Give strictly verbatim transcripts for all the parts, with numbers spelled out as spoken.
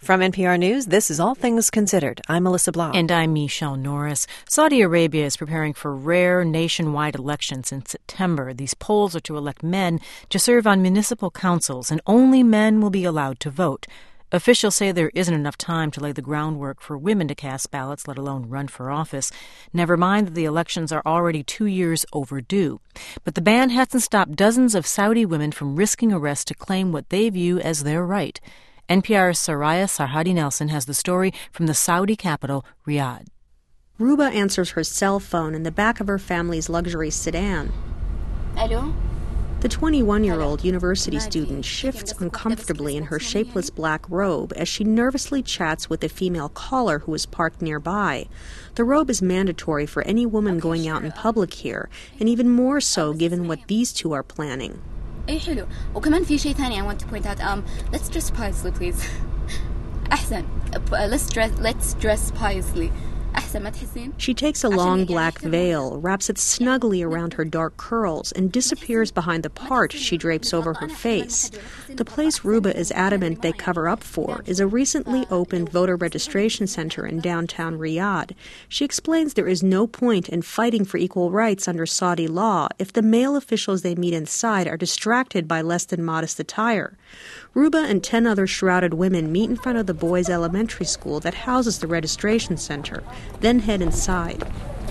From N P R News, this is All Things Considered. I'm Melissa Blau. And I'm Michelle Norris. Saudi Arabia is preparing for rare nationwide elections in September. These polls are to elect men to serve on municipal councils, and only men will be allowed to vote. Officials say there isn't enough time to lay the groundwork for women to cast ballots, let alone run for office. Never mind that the elections are already two years overdue. But the ban hasn't stopped dozens of Saudi women from risking arrest to claim what they view as their right. N P R's Soraya Sarhadi Nelson has the story from the Saudi capital, Riyadh. Ruba answers her cell phone in the back of her family's luxury sedan. Hello? The twenty-one-year-old university student shifts uncomfortably in her shapeless black robe as she nervously chats with a female caller who is parked nearby. The robe is mandatory for any woman going out in public here, and even more so given what these two are planning. اي حلو وكمان في شيء ثاني I want to point out um let's dress piously please أحسن let's dress let's dress piously أحسن ما تحسين. She takes a long black veil, wraps it snugly around her dark curls, and disappears behind the part she drapes over her face. The place Ruba is adamant they cover up for is a recently opened voter registration center in downtown Riyadh. She explains there is no point in fighting for equal rights under Saudi law if the male officials they meet inside are distracted by less than modest attire. Ruba and ten other shrouded women meet in front of the boys' elementary school that houses the registration center, then head inside.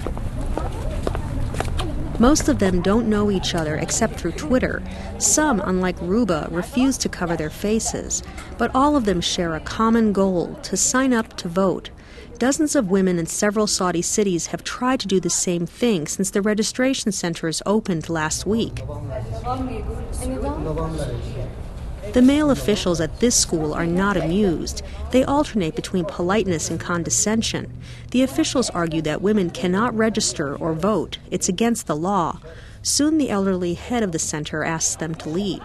Most of them don't know each other except through Twitter. Some, unlike Ruba, refuse to cover their faces. But all of them share a common goal: to sign up to vote. Dozens of women in several Saudi cities have tried to do the same thing since the registration centers opened last week. The male officials at this school are not amused. They alternate between politeness and condescension. The officials argue that women cannot register or vote. It's against the law. Soon the elderly head of the center asks them to leave.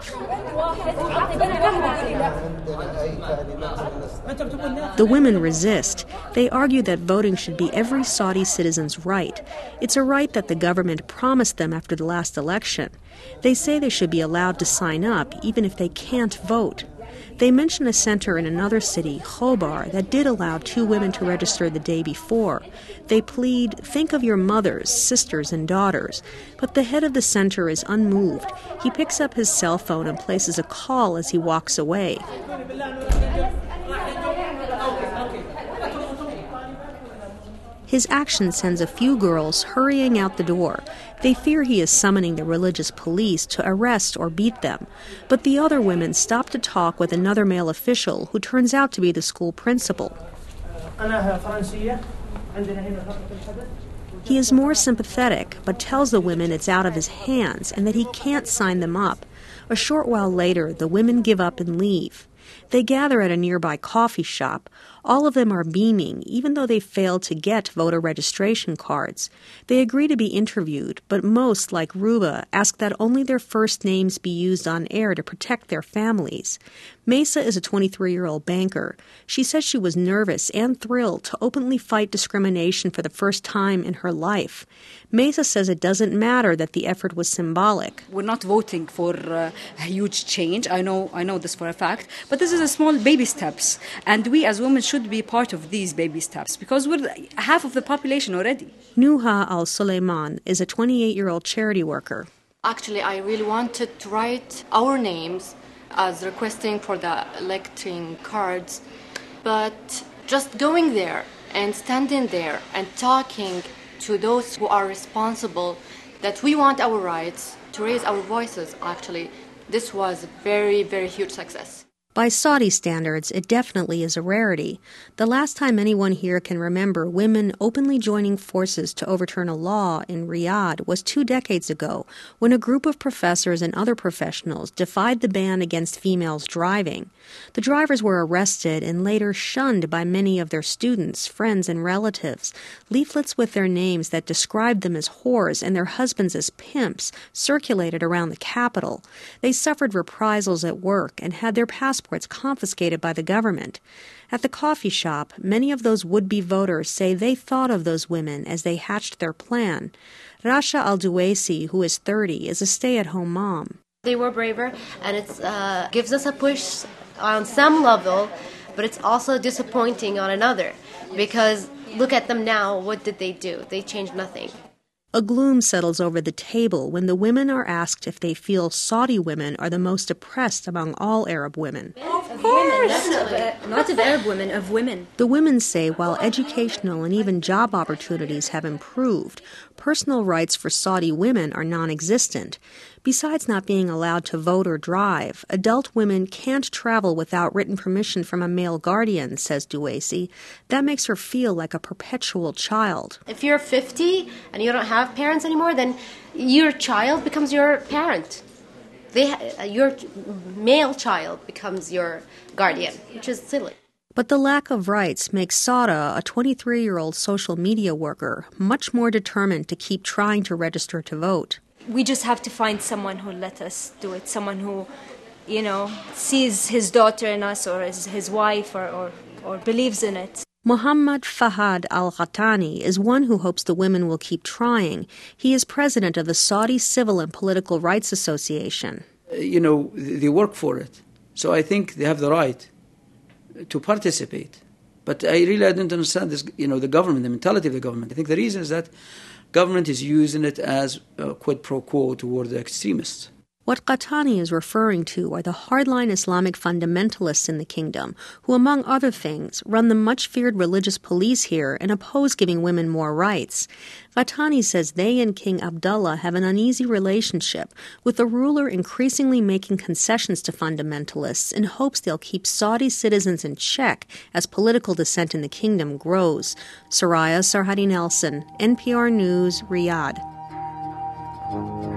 The women resist. They argue that voting should be every Saudi citizen's right. It's a right that the government promised them after the last election. They say they should be allowed to sign up, even if they can't vote. They mention a center in another city, Khobar, that did allow two women to register the day before. They plead, think of your mothers, sisters, and daughters. But the head of the center is unmoved. He picks up his cell phone and places a call as he walks away. His action sends a few girls hurrying out the door. They fear he is summoning the religious police to arrest or beat them. But the other women stop to talk with another male official who turns out to be the school principal. He is more sympathetic, but tells the women it's out of his hands and that he can't sign them up. A short while later, the women give up and leave. They gather at a nearby coffee shop. All of them are beaming, even though they failed to get voter registration cards. They agree to be interviewed, but most, like Ruba, ask that only their first names be used on air to protect their families. Mesa is a twenty-three-year-old banker. She says she was nervous and thrilled to openly fight discrimination for the first time in her life. Mesa says it doesn't matter that the effort was symbolic. We're not voting for uh, a huge change. I know, I know this for a fact. But this is a small baby steps. And we as women should be part of these baby steps because we're half of the population already. Nuha Al-Suleiman is a twenty-eight-year-old charity worker. Actually, I really wanted to write our names as requesting for the electing cards. But just going there and standing there and talking to those who are responsible that we want our rights, to raise our voices, actually, this was a very, very huge success. By Saudi standards, it definitely is a rarity. The last time anyone here can remember women openly joining forces to overturn a law in Riyadh was two decades ago, when a group of professors and other professionals defied the ban against females driving. The drivers were arrested and later shunned by many of their students, friends, and relatives. Leaflets with their names that described them as whores and their husbands as pimps circulated around the capital. They suffered reprisals at work and had their passports confiscated by the government. At the coffee shop, many of those would-be voters say they thought of those women as they hatched their plan. Rasha Al-Duwaisi, who is thirty, is a stay-at-home mom. They were braver, and it uh, gives us a push on some level but it's also disappointing on another, because look at them now. What did they do? They changed nothing. A gloom settles over the table when the women are asked if they feel Saudi women are the most oppressed among all Arab women. Of women, not, not of Arab women, of women. The women say while educational and even job opportunities have improved, personal rights for Saudi women are non-existent. Besides not being allowed to vote or drive, adult women can't travel without written permission from a male guardian, says Duwaisi. That makes her feel like a perpetual child. If you're fifty and you don't have parents anymore, then your child becomes your parent. They, ha- your male child becomes your guardian, which is silly. But the lack of rights makes Sada, a twenty-three-year-old social media worker, much more determined to keep trying to register to vote. We just have to find someone who'll let us do it, someone who, you know, sees his daughter in us or his, his wife or, or, or believes in it. Muhammad Fahad Al-Ghattani is one who hopes the women will keep trying. He is president of the Saudi Civil and Political Rights Association. You know, they work for it. So I think they have the right to participate. But I really I don't understand this, you know, the government, the mentality of the government. I think the reason is that government is using it as a quid pro quo toward the extremists. What Ghattani is referring to are the hardline Islamic fundamentalists in the kingdom, who, among other things, run the much-feared religious police here and oppose giving women more rights. Ghattani says they and King Abdullah have an uneasy relationship, with the ruler increasingly making concessions to fundamentalists in hopes they'll keep Saudi citizens in check as political dissent in the kingdom grows. Soraya Sarhadi Nelson, N P R News, Riyadh.